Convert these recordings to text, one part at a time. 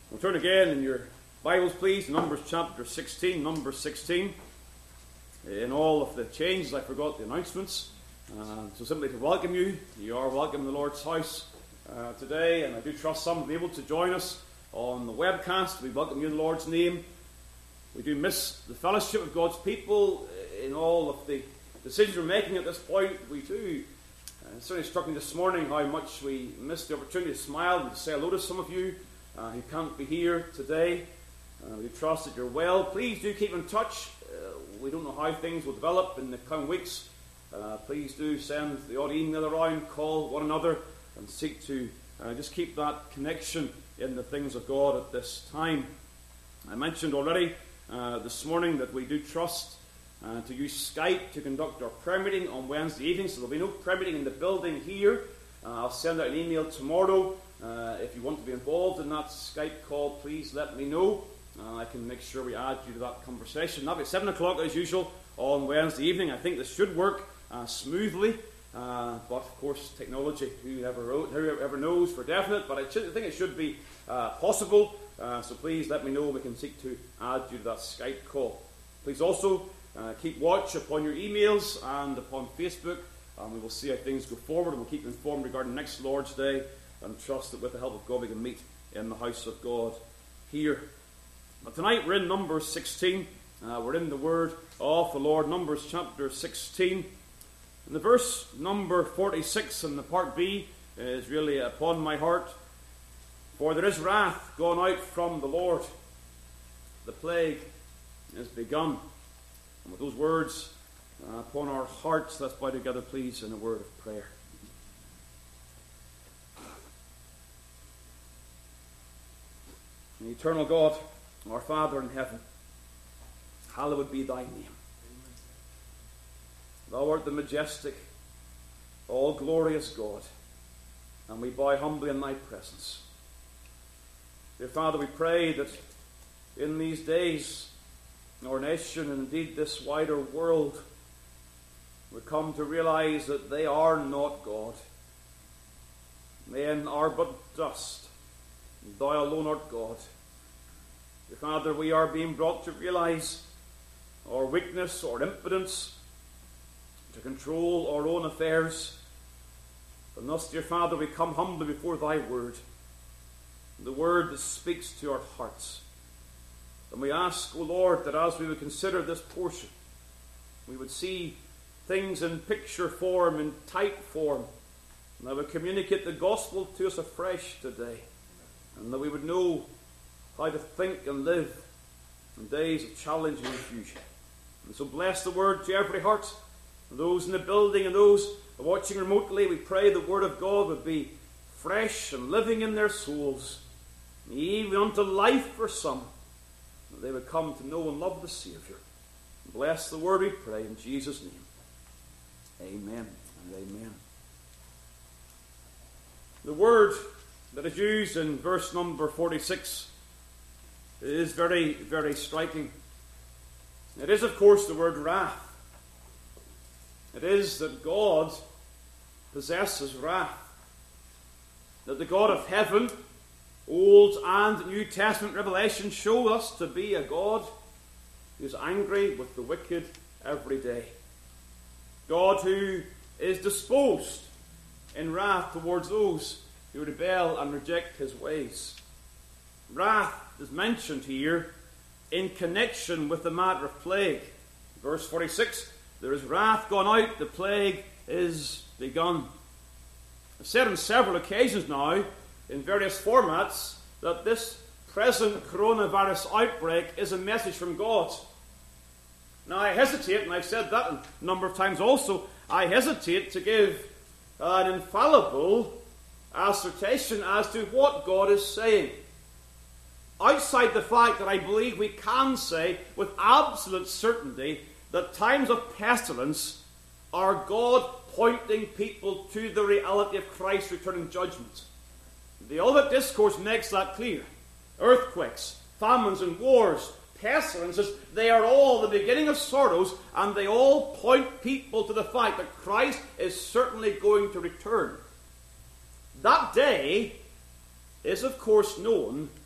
We'll turn again in your Bibles, please, to Numbers chapter 16, Numbers 16. In all of the changes, I forgot the announcements. So simply to welcome you. You are welcome in the Lord's house today, and I do trust some will be able to join us on the webcast. We welcome you in the Lord's name. We do miss the fellowship of God's people in all of the decisions we're making at this point. We do. It certainly struck me this morning how much we missed the opportunity to smile and to say hello to some of you who can't be here today. We trust that you're well. Please do keep in touch. We don't know how things will develop in the coming weeks. Please do send the odd email around, call one another, and seek to just keep that connection in the things of God at this time. I mentioned already this morning that we do trust to use Skype to conduct our prayer meeting on Wednesday evening, so there'll be no prayer meeting in the building here. I'll send out an email tomorrow. If you want to be involved in that Skype call, please let me know. I can make sure we add you to that conversation. That'll be 7 o'clock as usual on Wednesday evening. I think this should work smoothly, but of course technology, whoever knows for definite, but I think it should be possible. So please let me know. We can seek to add you to that Skype call. Please also keep watch upon your emails and upon Facebook, and we will see how things go forward, and we'll keep you informed regarding next Lord's Day, and trust that with the help of God we can meet in the house of God here. But tonight we're in Numbers 16. We're in the Word of the Lord, Numbers chapter 16. And the verse number 46 in the part B is really upon my heart. For there is wrath gone out from the Lord. The plague is begun. And with those words upon our hearts, let's bow together, please, in a word of prayer. Eternal God, our Father in heaven, hallowed be thy name. Thou art the majestic, all glorious God, and we bow humbly in thy presence. Dear Father, we pray that in these days, our nation and indeed this wider world would come to realize that they are not God. Men are but dust, and thou alone art God. Dear Father, we are being brought to realize our weakness, our impotence, to control our own affairs. And thus, dear Father, we come humbly before thy word, the word that speaks to our hearts. And we ask, O Lord, that as we would consider this portion, we would see things in picture form, in type form, and that would communicate the gospel to us afresh today, and that we would know how to think and live in days of challenge and confusion. And so bless the word to every heart, and those in the building and those watching remotely. We pray the word of God would be fresh and living in their souls, even unto life for some, that they would come to know and love the Saviour. Bless the word, we pray, in Jesus' name. Amen and amen. The word that is used in verse number 46 is very, very striking. It is, of course, the word wrath. It is that God possesses wrath. That the God of heaven, Old and New Testament revelation, show us to be a God who is angry with the wicked every day. God who is disposed in wrath towards those who rebel and reject his ways. Wrath is mentioned here in connection with the matter of plague. Verse 46, there is wrath gone out, the plague is begun. I've said on several occasions now, in various formats, that this present coronavirus outbreak is a message from God. Now I hesitate, and I've said that a number of times also, I hesitate to give an infallible assertion as to what God is saying. Outside the fact that I believe we can say with absolute certainty that times of pestilence are God pointing people to the reality of Christ's returning judgment. The Olivet Discourse makes that clear. Earthquakes, famines and wars, pestilences, they are all the beginning of sorrows, and they all point people to the fact that Christ is certainly going to return. That day is, of course, known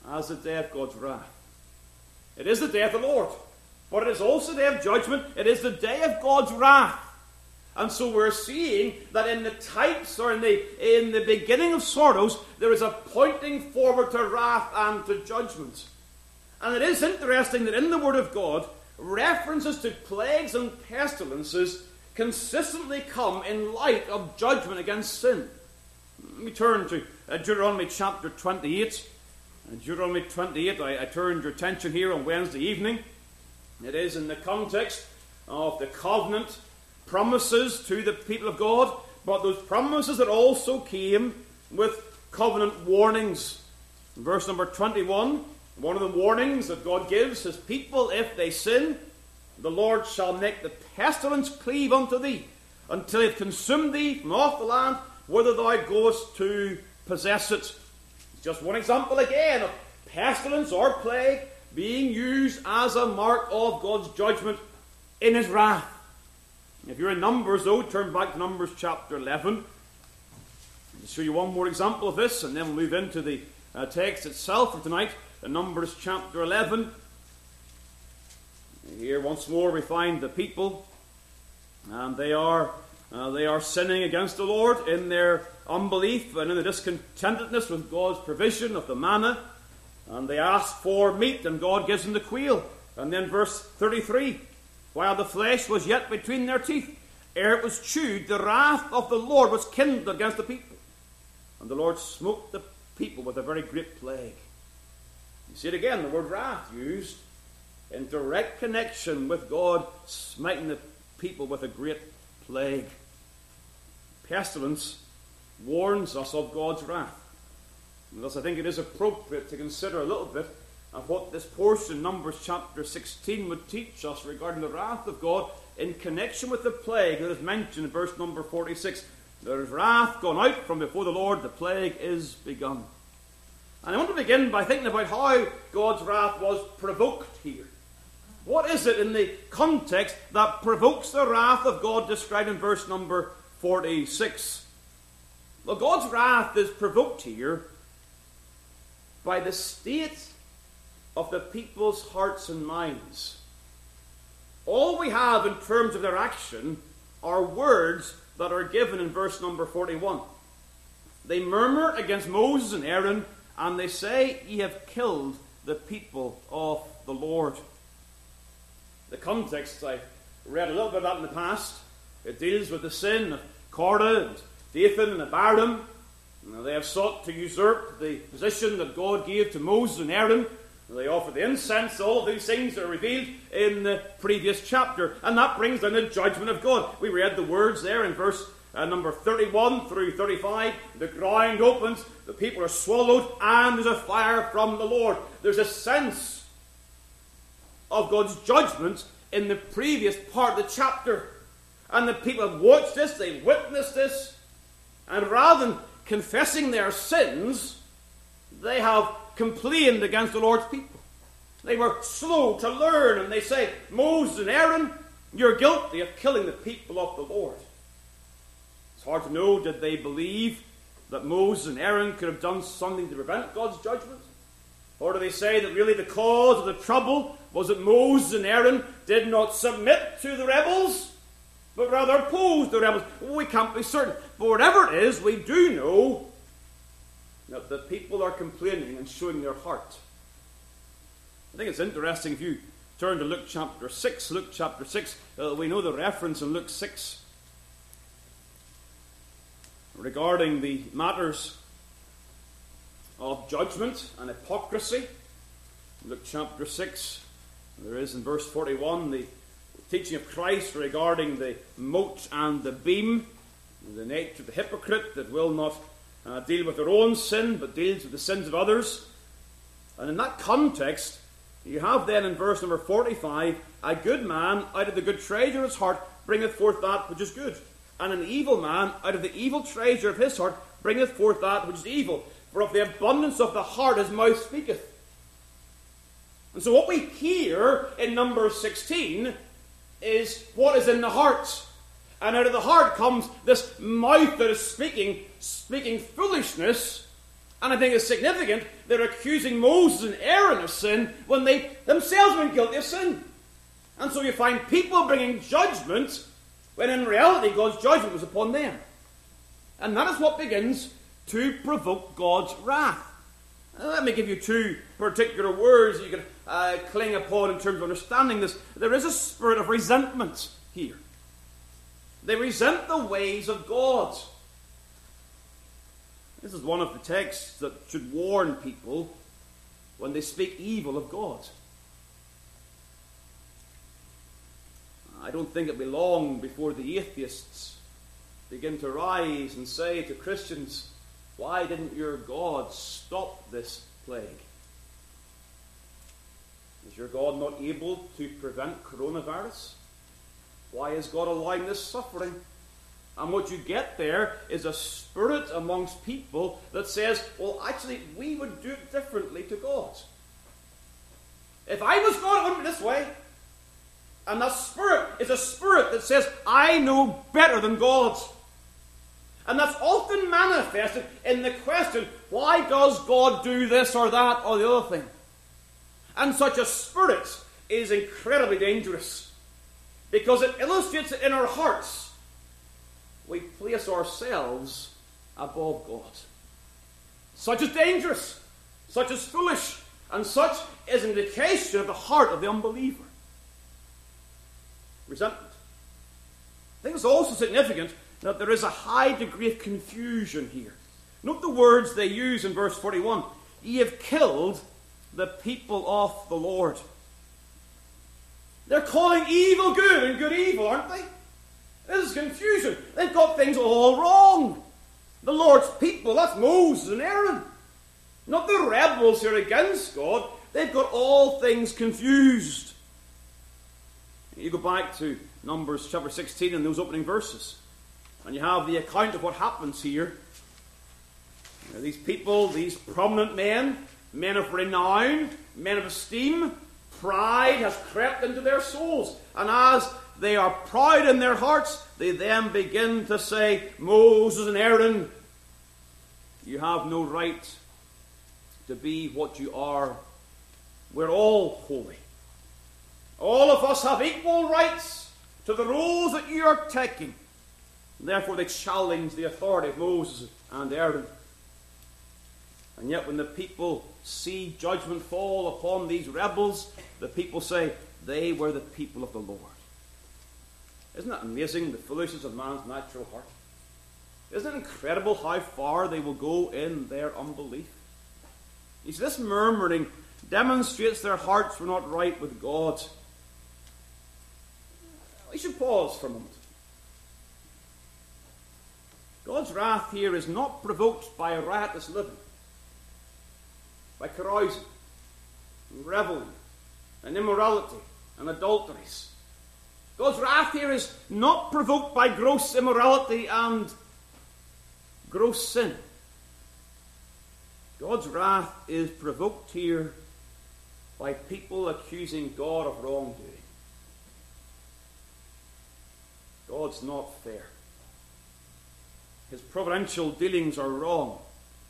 as the day of God's wrath. It is the day of the Lord, but it is also the day of judgment. It is the day of God's wrath. And so we're seeing that in the types, or in the beginning of sorrows, there is a pointing forward to wrath and to judgment. And it is interesting that in the Word of God, references to plagues and pestilences consistently come in light of judgment against sin. Let me turn to Deuteronomy chapter 28. Deuteronomy 28, I turned your attention here on Wednesday evening. It is in the context of the covenant promises to the people of God, but those promises that also came with covenant warnings. In verse number 21, one of the warnings that God gives his people, if they sin, the Lord shall make the pestilence cleave unto thee, until it consume thee from off the land, whither thou goest to possess it. It's just one example again of pestilence or plague being used as a mark of God's judgment in his wrath. If you're in Numbers, though, turn back to Numbers chapter 11. I'll show you one more example of this, and then we'll move into the text itself for tonight. In Numbers chapter 11. Here once more we find the people, and they are sinning against the Lord in their unbelief and in the discontentedness with God's provision of the manna. And they ask for meat, and God gives them the quail. And then verse 33, while the flesh was yet between their teeth, ere it was chewed, the wrath of the Lord was kindled against the people. And the Lord smote the people with a very great plague. You see it again, the word wrath used in direct connection with God smiting the people with a great plague. Pestilence warns us of God's wrath. And thus I think it is appropriate to consider a little bit of what this portion, Numbers chapter 16, would teach us regarding the wrath of God in connection with the plague that is mentioned in verse number 46. There is wrath gone out from before the Lord, the plague is begun. And I want to begin by thinking about how God's wrath was provoked here. What is it in the context that provokes the wrath of God described in verse number 46? Well, God's wrath is provoked here by the state of the people's hearts and minds. All we have in terms of their action are words that are given in verse number 41. They murmur against Moses and Aaron, and they say, ye have killed the people of the Lord. The context, I read a little bit of that in the past. It deals with the sin of Korah and Dathan and Abiram. They have sought to usurp the position that God gave to Moses and Aaron. They offer the incense, all of these things that are revealed in the previous chapter. And that brings down the judgment of God. We read the words there in verse number 31 through 35. The ground opens, the people are swallowed, and there's a fire from the Lord. There's a sense of God's judgment in the previous part of the chapter. And the people have watched this, they've witnessed this, and rather than confessing their sins, they have complained against the Lord's people. They were slow to learn, and they say, Moses and Aaron, you're guilty of killing the people of the Lord. It's hard to know, did they believe that Moses and Aaron could have done something to prevent God's judgment? Or do they say that really the cause of the trouble was that Moses and Aaron did not submit to the rebels, but rather opposed the rebels? We can't be certain. But whatever it is, we do know that the people are complaining and showing their heart. I think it's interesting if you turn to Luke chapter 6. Luke chapter 6, we know the reference in Luke 6 regarding the matters of judgment and hypocrisy. Luke chapter 6, there is in verse 41 the teaching of Christ regarding the mote and the beam, the nature of the hypocrite that will not deal with their own sin, but deals with the sins of others. And in that context, you have then in verse number 45, a good man out of the good treasure of his heart bringeth forth that which is good, and an evil man out of the evil treasure of his heart bringeth forth that which is evil. For of the abundance of the heart his mouth speaketh. And so what we hear in Numbers 16 is what is in the heart. And out of the heart comes this mouth that is speaking foolishness And I think it's significant they're accusing Moses and Aaron of sin when they themselves have been guilty of sin. And so you find people bringing judgment when in reality God's judgment was upon them. And that is what begins to provoke God's wrath. Now, let me give you two particular words you can cling upon in terms of understanding this. There is a spirit of resentment here. They resent the ways of God. This is one of the texts that should warn people when they speak evil of God. I don't think it'll be long before the atheists begin to rise and say to Christians, why didn't your God stop this plague? Is your God not able to prevent coronavirus? Why is God allowing this suffering? And what you get there is a spirit amongst people that says, well, actually, we would do it differently to God. If I was God, it wouldn't be this way. And that spirit is a spirit that says, I know better than God. And that's often manifested in the question, why does God do this or that or the other thing? And such a spirit is incredibly dangerous, because it illustrates that in our hearts we place ourselves above God. Such is dangerous, such is foolish, and such is an indication of the heart of the unbeliever. Resentment. I think it's also significant that there is a high degree of confusion here. Note the words they use in verse 41. Ye have killed the people of the Lord. They're calling evil good and good evil, aren't they? This is confusion. They've got things all wrong. The Lord's people, that's Moses and Aaron. Not the rebels who are against God. They've got all things confused. You go back to Numbers chapter 16 and those opening verses, and you have the account of what happens here. These people, these prominent men of renown, men of esteem, pride has crept into their souls. And as they are proud in their hearts, they then begin to say, Moses and Aaron, you have no right to be what you are. We're all holy. All of us have equal rights to the roles that you are taking. And therefore they challenge the authority of Moses and Aaron. And yet when the people see judgment fall upon these rebels, the people say, they were the people of the Lord. Isn't that amazing, the foolishness of man's natural heart? Isn't it incredible how far they will go in their unbelief? You see, this murmuring demonstrates their hearts were not right with God. We should pause for a moment. God's wrath here is not provoked by riotous living, by carousing, and reveling, and immorality, and adulteries. God's wrath here is not provoked by gross immorality and gross sin. God's wrath is provoked here by people accusing God of wrongdoing. God's not fair. His providential dealings are wrong.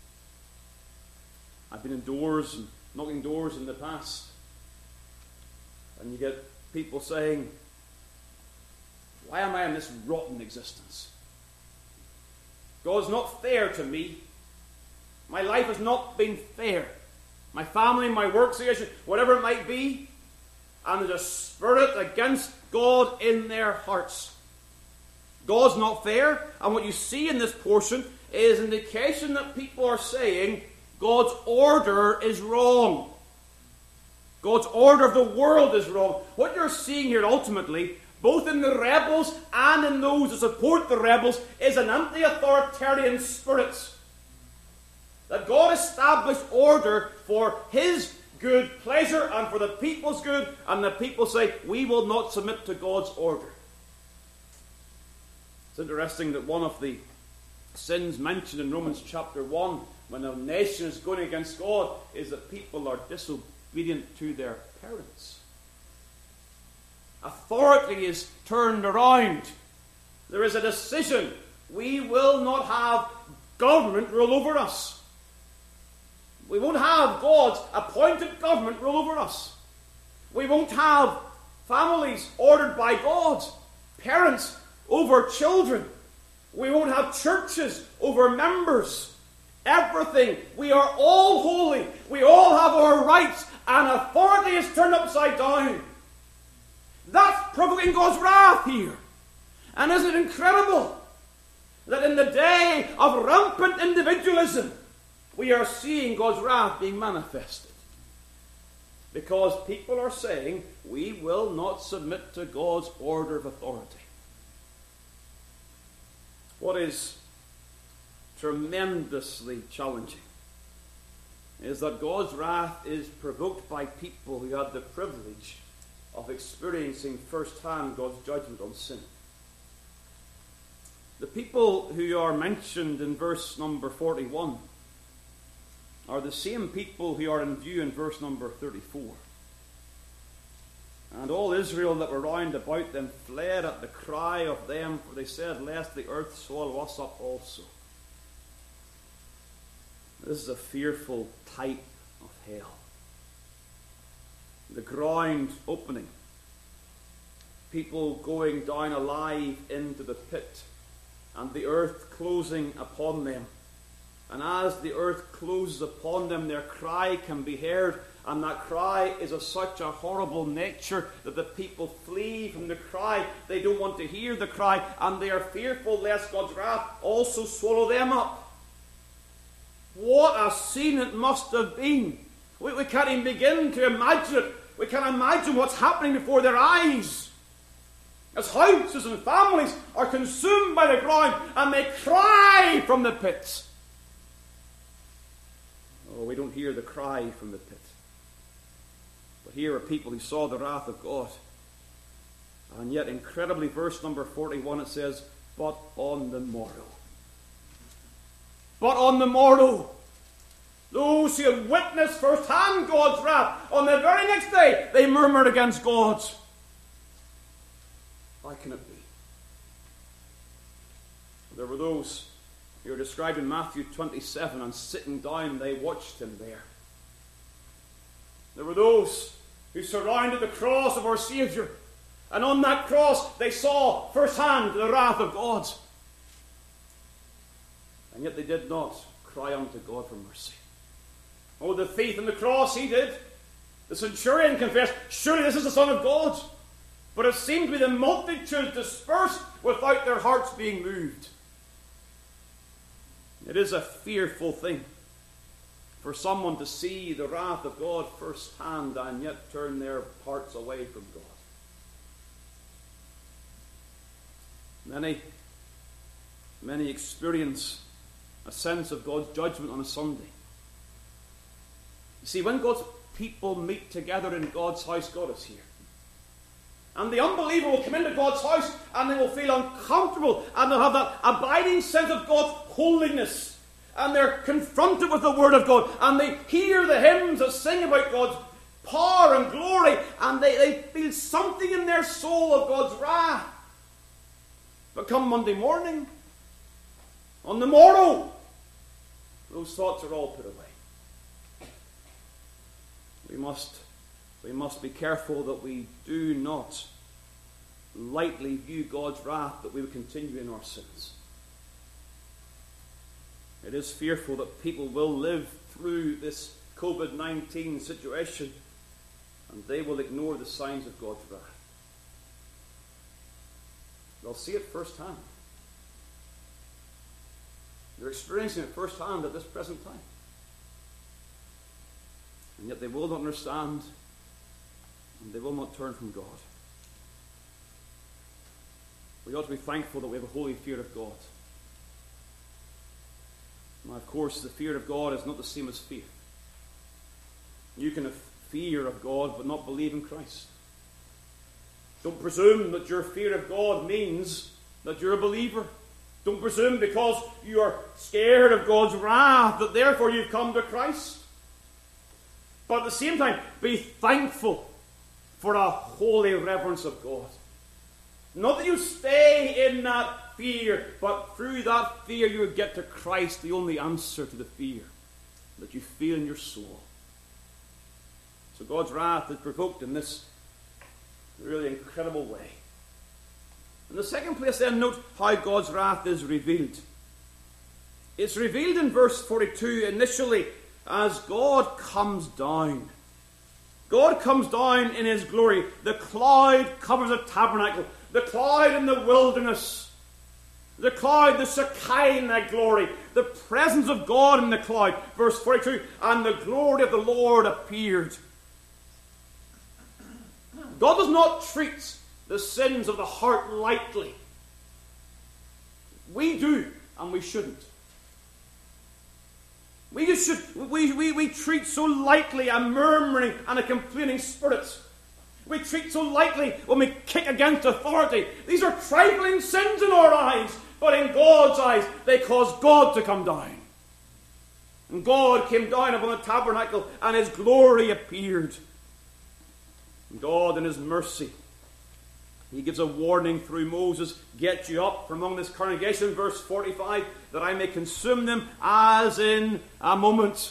I've been indoors and knocking doors in the past, and you get people saying, why am I in this rotten existence? God's not fair to me. My life has not been fair. My family, my work situation, whatever it might be, and there's a spirit against God in their hearts. God's not fair, and what you see in this portion is an indication that people are saying God's order is wrong. God's order of the world is wrong. What you're seeing here ultimately, both in the rebels and in those who support the rebels, is an anti-authoritarian spirit. That God established order for His good pleasure and for the people's good, and the people say, we will not submit to God's order. It's interesting that one of the sins mentioned in Romans chapter 1, when a nation is going against God, is that people are disobedient to their parents. Authority is turned around. There is a decision. We will not have government rule over us. We won't have God's appointed government rule over us. We won't have families ordered by God, parents over children. We won't have churches over members. Everything. We are all holy. We all have our rights, and authority is turned upside down. That's provoking God's wrath here. And isn't it incredible that in the day of rampant individualism, we are seeing God's wrath being manifested? Because people are saying, we will not submit to God's order of authority. What is tremendously challenging is that God's wrath is provoked by people who had the privilege of experiencing firsthand God's judgment on sin. The people who are mentioned in verse number 41 are the same people who are in view in verse number 34. And all Israel that were round about them fled at the cry of them, for they said, lest the earth swallow us up also. This is a fearful type of hell. The ground opening. People going down alive into the pit. And the earth closing upon them. And as the earth closes upon them, their cry can be heard. And that cry is of such a horrible nature that the people flee from the cry. They don't want to hear the cry. And they are fearful lest God's wrath also swallow them up. What a scene it must have been. We can't even begin to imagine it. We can't imagine what's happening before their eyes. As houses and families are consumed by the ground and they cry from the pits. Oh, we don't hear the cry from the pit. But here are people who saw the wrath of God. And yet, incredibly, verse number 41, it says, but on the morrow. But on the morrow, those who had witnessed firsthand God's wrath, on the very next day, they murmured against God. How can it be? There were those who are described in Matthew 27, and sitting down, they watched him there. There were those who surrounded the cross of our Saviour, and on that cross they saw firsthand the wrath of God. And yet they did not cry unto God for mercy. Oh, the thief on the cross, he did. The centurion confessed, surely this is the Son of God. But it seemed to be the multitude dispersed without their hearts being moved. It is a fearful thing for someone to see the wrath of God firsthand and yet turn their hearts away from God. Many experience a sense of God's judgment on a Sunday. You see, when God's people meet together in God's house, God is here. And the unbeliever will come into God's house and they will feel uncomfortable and they'll have that abiding sense of God's holiness. And they're confronted with the Word of God and they hear the hymns that sing about God's power and glory and they feel something in their soul of God's wrath. But come Monday morning, on the morrow, those thoughts are all put away. We must be careful that we do not lightly view God's wrath, that we would continue in our sins. It is fearful that people will live through this COVID-19 situation and they will ignore the signs of God's wrath. They'll see it firsthand. They're experiencing it firsthand at this present time. And yet they will not understand and they will not turn from God. We ought to be thankful that we have a holy fear of God. Now, of course, the fear of God is not the same as faith. You can have fear of God but not believe in Christ. Don't presume that your fear of God means that you're a believer. Don't presume because you are scared of God's wrath that therefore you've come to Christ. But at the same time, be thankful for a holy reverence of God. Not that you stay in that fear, but through that fear you would get to Christ, the only answer to the fear. that you feel in your soul. So God's wrath is provoked in this really incredible way. In the second place, then, note how God's wrath is revealed. It's revealed in verse 42 initially as God comes down. God comes down in his glory. The cloud covers the tabernacle. The cloud in the wilderness. The cloud, the Shekinah glory. The presence of God in the cloud. Verse 42, and the glory of the Lord appeared. God does not treat the sins of the heart lightly. We do, and we shouldn't. We treat so lightly a murmuring and a complaining spirit. We treat so lightly when we kick against authority. These are trifling sins in our eyes, but in God's eyes, they cause God to come down. And God came down upon the tabernacle, and his glory appeared. And God, in his mercy, he gives a warning through Moses, get you up from among this congregation, verse 45, that I may consume them as in a moment.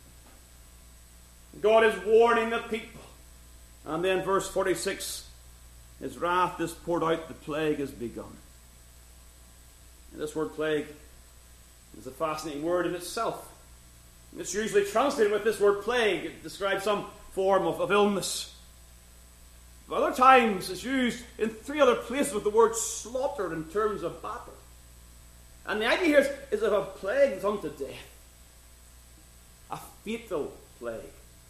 God is warning the people. And then verse 46, his wrath is poured out, the plague has begun. And this word plague is a fascinating word in itself. It's usually translated with this word plague. It describes some form of illness. But other times it's used in 3 other places with the word slaughter in terms of battle. And the idea here is of a plague that's unto death. A fatal plague.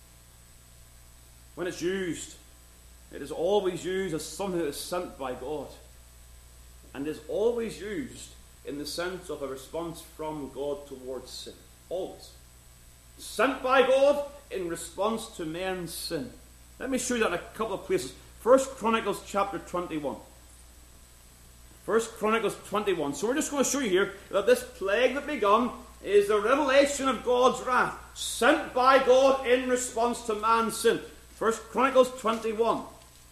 When it's used, it is always used as something that is sent by God. And is always used in the sense of a response from God towards sin. Always. Sent by God in response to men's sin. Let me show you that in a couple of places. 1 Chronicles chapter 21. 1 Chronicles 21. So we're just going to show you here that this plague that begun is the revelation of God's wrath, sent by God in response to man's sin. 1 Chronicles 21.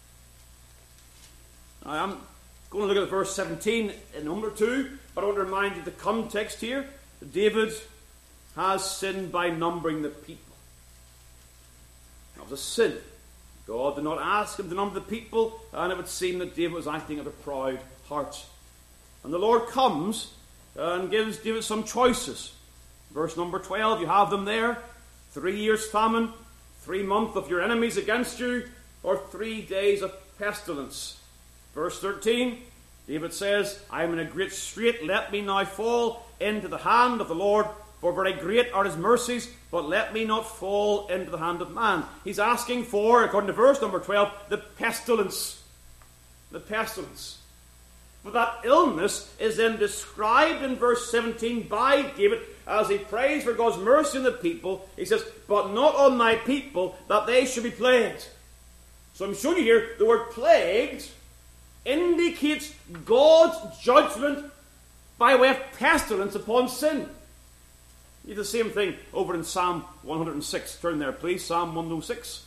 I am going to look at verse 17 in number 2, but I want to remind you the context here. David has sinned by numbering the people. That was a sin. God did not ask him to number the people, and it would seem that David was acting out of a proud heart. And the Lord comes and gives David some choices. Verse number 12, you have them there. 3 years famine, 3 months of your enemies against you, or 3 days of pestilence. Verse 13, David says, I am in a great strait, let me now fall into the hand of the Lord, for very great are his mercies, but let me not fall into the hand of man. He's asking for, according to verse number 12, the pestilence. The pestilence. But that illness is then described in verse 17 by David as he prays for God's mercy on the people. He says, but not on my people, that they should be plagued. So I'm showing you here, the word plagued indicates God's judgment by way of pestilence upon sin. You have the same thing over in Psalm 106. Turn there, please. Psalm 106.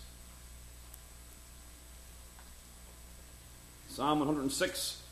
Psalm 106.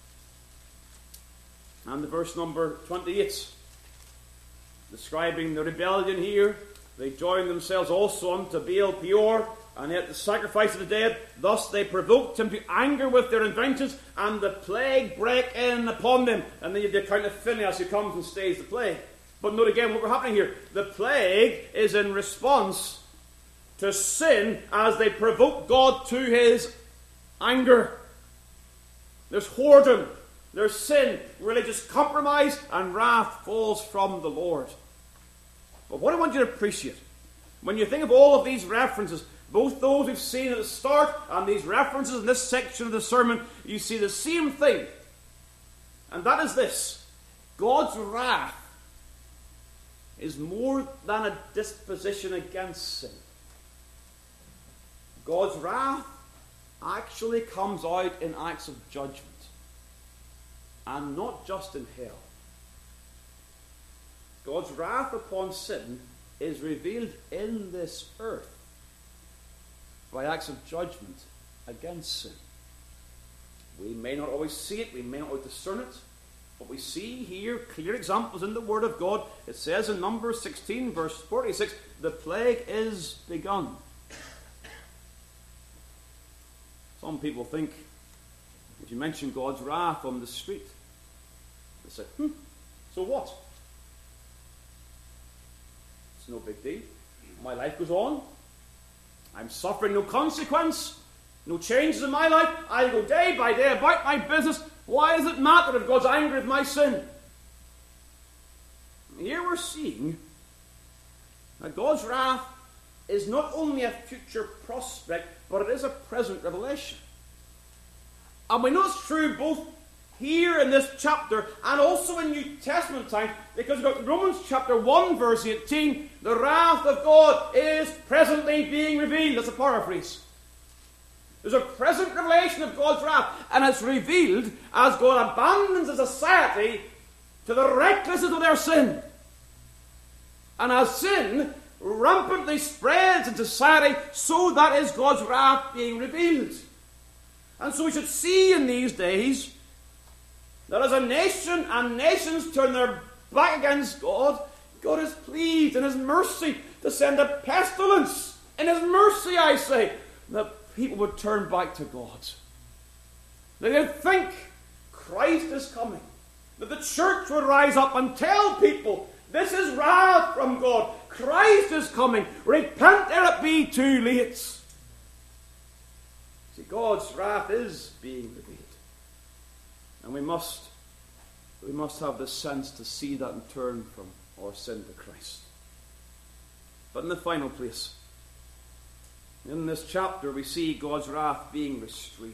And the verse number 28. Describing the rebellion here. They joined themselves also unto Baal Peor, and ate the sacrifice of the dead. Thus they provoked him to anger with their inventions, and the plague brake in upon them. And then you have the account of Phinehas who comes and stays the plague. But note again what we're happening here. The plague is in response to sin as they provoke God to his anger. There's whoredom, there's sin, religious compromise, and wrath falls from the Lord. But what I want you to appreciate, when you think of all of these references, both those we've seen at the start and these references in this section of the sermon, you see the same thing. And that is this. God's wrath is more than a disposition against sin. God's wrath actually comes out in acts of judgment. And not just in hell. God's wrath upon sin is revealed in this earth by acts of judgment against sin. We may not always see it, we may not always discern it, But we see here clear examples in the Word of God. It says in Numbers 16, verse 46, the plague is begun. Some people think, if you mention God's wrath on the street, they say, so what? It's no big deal. My life goes on. I'm suffering no consequence, no changes in my life. I go day by day about my business. Why does it matter if God's angry with my sin? Here we're seeing that God's wrath is not only a future prospect, but it is a present revelation. And we know it's true both here in this chapter and also in New Testament times, because we've got Romans chapter 1, verse 18, the wrath of God is presently being revealed. That's a paraphrase. There's a present revelation of God's wrath, and it's revealed as God abandons a society to the recklessness of their sin. And as sin rampantly spreads in society, so that is God's wrath being revealed. And so we should see in these days that as a nation and nations turn their back against God, God is pleased in His mercy to send a pestilence. In His mercy, I say, that people would turn back to God. That they'd think Christ is coming. That the church would rise up and tell people, this is wrath from God. Christ is coming. Repent ere it be too late. See, God's wrath is being revealed. And we must have the sense to see that and turn from our sin to Christ. But in the final place, in this chapter, we see God's wrath being restrained.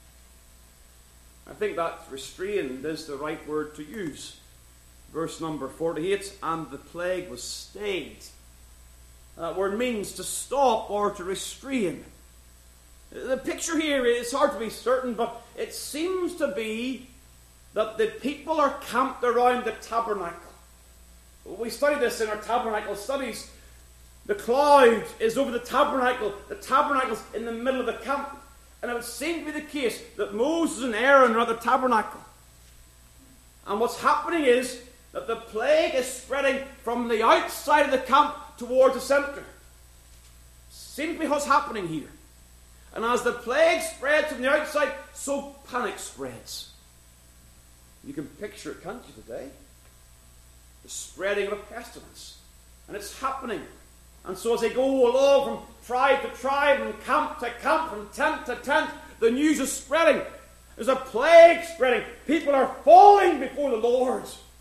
I think that restrained is the right word to use. Verse number 48, and the plague was stayed. That word means to stop or to restrain. The picture here is hard to be certain, but it seems to be that the people are camped around the tabernacle. We studied this in our tabernacle studies. The cloud is over the tabernacle's in the middle of the camp. And it would seem to be the case that Moses and Aaron are at the tabernacle. And what's happening is that the plague is spreading from the outside of the camp towards the center. Seems to be what's happening here. And as the plague spreads from the outside, so panic spreads. You can picture it, can't you, today? The spreading of a pestilence. And it's happening. And so as they go along from tribe to tribe and camp to camp, from tent to tent, the news is spreading. There's a plague spreading. People are falling before the Lord.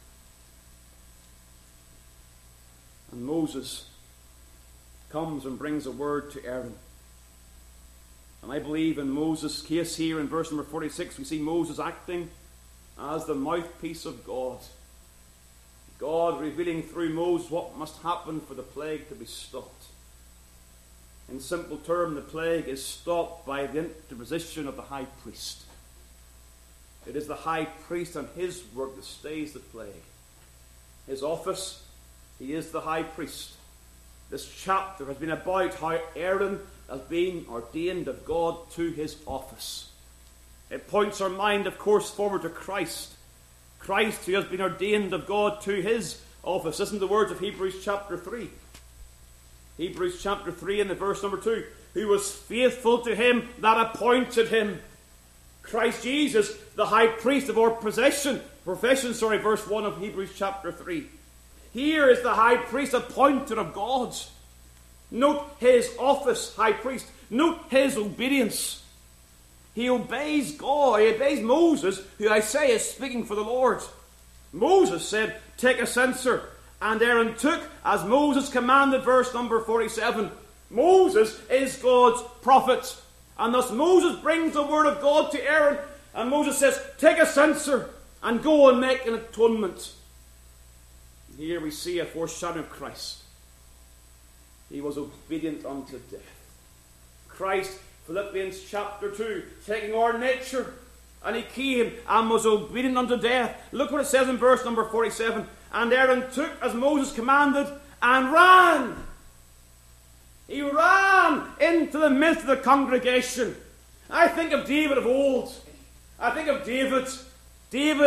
And Moses comes and brings a word to Aaron. And I believe in Moses' case here in verse number 46, we see Moses acting as the mouthpiece of God. God revealing through Moses what must happen for the plague to be stopped. In simple terms, the plague is stopped by the interposition of the high priest. It is the high priest and his work that stays the plague. His office, he is the high priest. This chapter has been about how Aaron has been ordained of God to his office. It points our mind, of course, forward to Christ. Christ who has been ordained of God to his office. Listen to the words of Hebrews chapter 3. Hebrews chapter 3 and the verse number 2. Who was faithful to him that appointed him. Christ Jesus, the high priest of our profession, verse 1 of Hebrews chapter 3. Here is the high priest appointed of God. Note his office, high priest. Note his obedience. He obeys God. He obeys Moses, who I say is speaking for the Lord. Moses said, take a censer. And Aaron took, as Moses commanded, verse number 47. Moses is God's prophet. And thus Moses brings the word of God to Aaron. And Moses says, take a censer and go and make an atonement. Here we see a foreshadowing of Christ. He was obedient unto death. Christ, Philippians chapter 2, taking our nature, and he came and was obedient unto death. Look what it says in verse number 47. And Aaron took as Moses commanded and ran. He ran into the midst of the congregation. I think of David of old. I think of David. David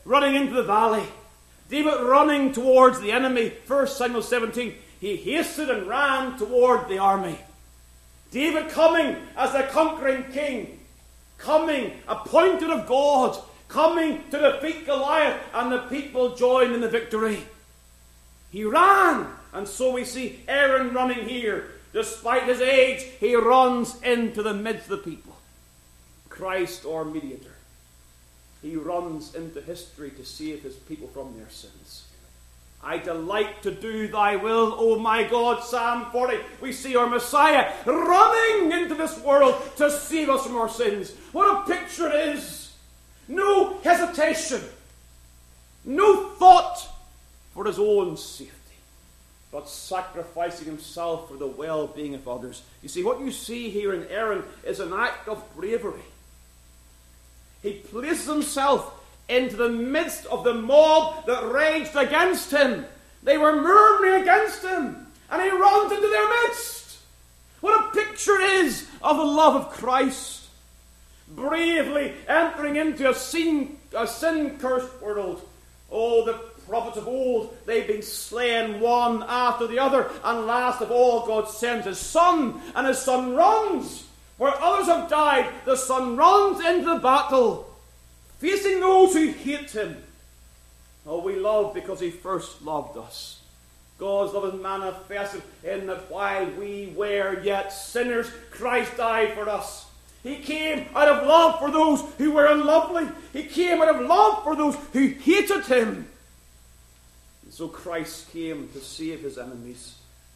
running into the valley. David running towards the enemy. 1 Samuel 17. He hasted and ran toward the army. David coming as a conquering king. Coming, appointed of God. Coming to defeat Goliath, and the people joined in the victory. He ran, and so we see Aaron running here. Despite his age, he runs into the midst of the people. Christ, our mediator. He runs into history to save his people from their sins. I delight to do thy will, O my God. Psalm 40. We see our Messiah running into this world to save us from our sins. What a picture it is. No hesitation. No thought for his own safety, but sacrificing himself for the well-being of others. You see, what you see here in Aaron is an act of bravery. He places himself into the midst of the mob that raged against him. They were murmuring against him, and he runs into their midst. What a picture it is of the love of Christ. Bravely entering into a sin-cursed world. Oh, the prophets of old, they've been slain one after the other, and last of all God sends his Son, and his Son runs. Where others have died, the Son runs into the battle, facing those who hate him. Oh, we love because he first loved us. God's love is manifested in that while we were yet sinners, Christ died for us. He came out of love for those who were unlovely. He came out of love for those who hated him. And so Christ came to save his enemies.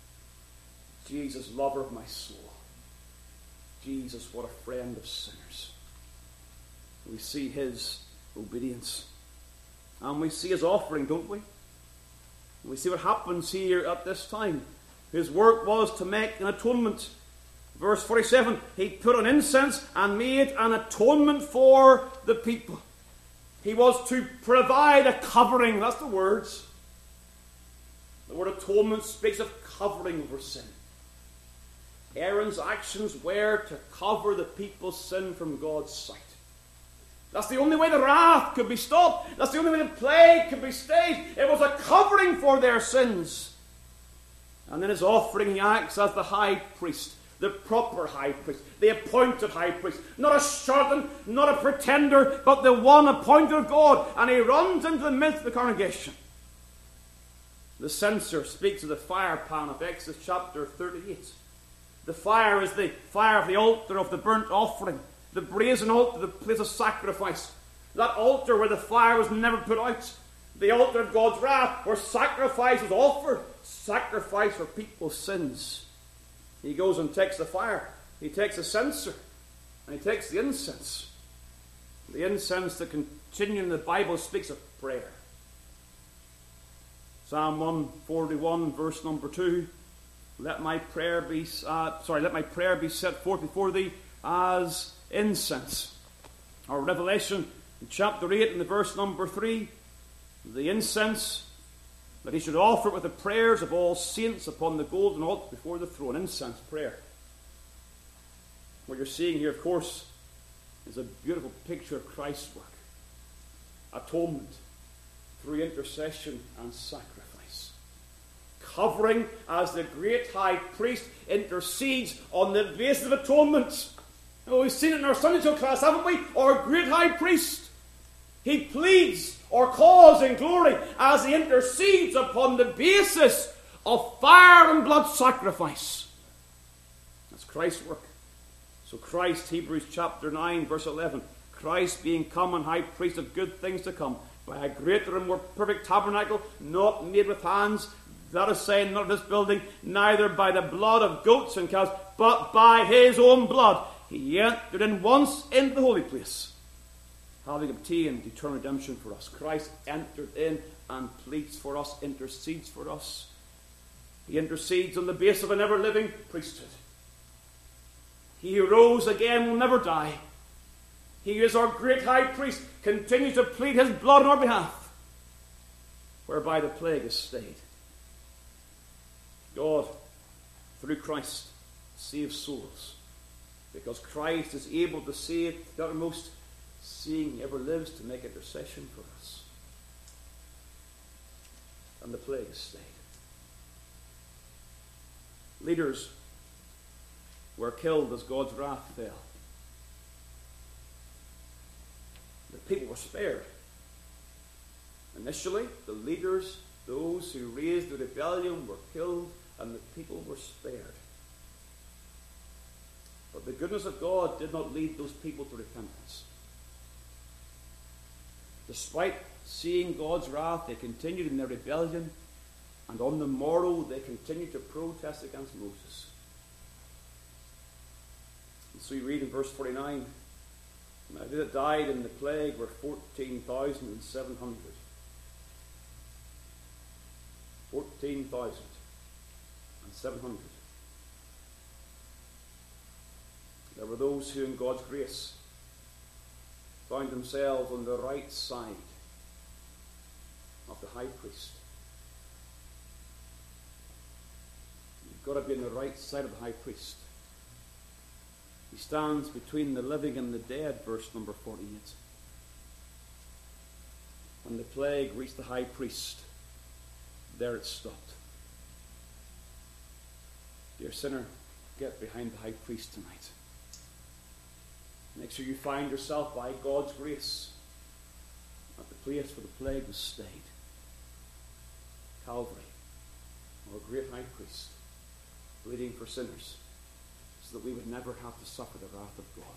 Jesus, lover of my soul. Jesus, what a friend of sinners. We see his obedience. And we see his offering, don't we? We see what happens here at this time. His work was to make an atonement. Verse 47, he put on incense and made an atonement for the people. He was to provide a covering. That's the words. The word atonement speaks of covering over sin. Aaron's actions were to cover the people's sin from God's sight. That's the only way the wrath could be stopped. That's the only way the plague could be stayed. It was a covering for their sins. And then his offering, he acts as the high priest, the proper high priest, the appointed high priest. Not a charlatan, not a pretender, but the one appointed of God. And he runs into the midst of the congregation. The censer speaks of the fire pan of Exodus chapter 38. The fire is the fire of the altar of the burnt offering. The brazen altar, the place of sacrifice. That altar where the fire was never put out. The altar of God's wrath where sacrifice was offered. Sacrifice for people's sins. He goes and takes the fire. He takes the censer. And he takes the incense. The incense that continue in the Bible speaks of prayer. Psalm 141 verse number 2. Let my prayer be set forth before thee as incense. Or Revelation in chapter 8 in the verse number 3. The incense that he should offer it with the prayers of all saints upon the golden altar before the throne. Incense prayer. What you're seeing here, of course, is a beautiful picture of Christ's work. Atonement through intercession and sacrifice. Covering as the great high priest intercedes on the basis of atonement. Oh, we've seen it in our Sunday school class, haven't we? Our great high priest. He pleads or calls in glory as he intercedes upon the basis of fire and blood sacrifice. That's Christ's work. So Christ, Hebrews chapter 9, verse 11, Christ being come and high priest of good things to come, by a greater and more perfect tabernacle, not made with hands, that is saying, not of this building, neither by the blood of goats and cows, but by his own blood. He entered in once into the holy place, having obtained eternal redemption for us. Christ entered in and pleads for us, intercedes for us. He intercedes on the basis of an ever-living priesthood. He who rose again will never die. He is our great high priest, continues to plead his blood on our behalf, whereby the plague is stayed. God, through Christ, saves souls, because Christ is able to save the uttermost, seeing he ever lives to make intercession for us. and the plague has stayed. Leaders were killed as God's wrath fell. The people were spared. Initially, the leaders, those who raised the rebellion, were killed, and the people were spared. But the goodness of God did not lead those people to repentance. Despite seeing God's wrath, they continued in their rebellion, and on the morrow they continued to protest against Moses. And so you read in verse 49, now they that died in the plague were 14,700. 14,700. There were those who in God's grace found themselves on the right side of the high priest. You've got to be on the right side of the high priest. He stands between the living and the dead, verse number 48. When the plague reached the high priest, there it stopped. Dear sinner, get behind the high priest tonight. Make sure you find yourself by God's grace at the place where the plague was stayed. Calvary, our great high priest, bleeding for sinners, so that we would never have to suffer the wrath of God.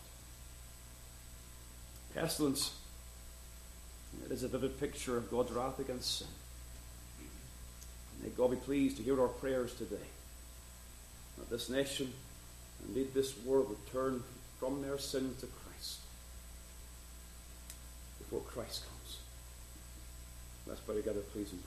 Pestilence, it is a vivid picture of God's wrath against sin. May God be pleased to hear our prayers today, that this nation, indeed this world, would turn from their sin to Christ before Christ comes. Let's pray together, please, in prayer.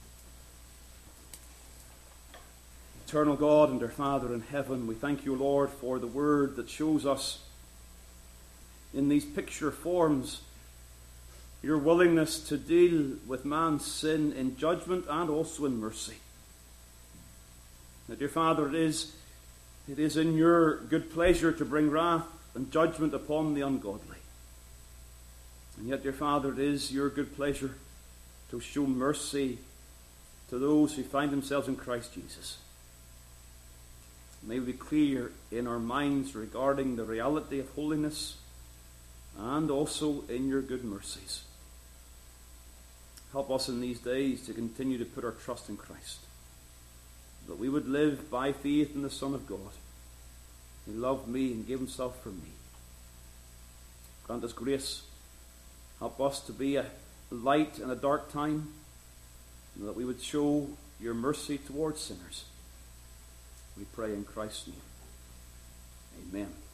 Eternal God and our Father in heaven, we thank you, Lord, for the word that shows us in these picture forms your willingness to deal with man's sin in judgment and also in mercy. That, dear Father, it is in your good pleasure to bring wrath and judgment upon the ungodly. And yet, dear Father, it is your good pleasure to show mercy to those who find themselves in Christ Jesus. May we be clear in our minds regarding the reality of holiness and also in your good mercies. Help us in these days to continue to put our trust in Christ, that we would live by faith in the Son of God. He loved me and gave himself for me. Grant us grace. Help us to be a light in a dark time, and that we would show your mercy towards sinners. We pray in Christ's name. Amen.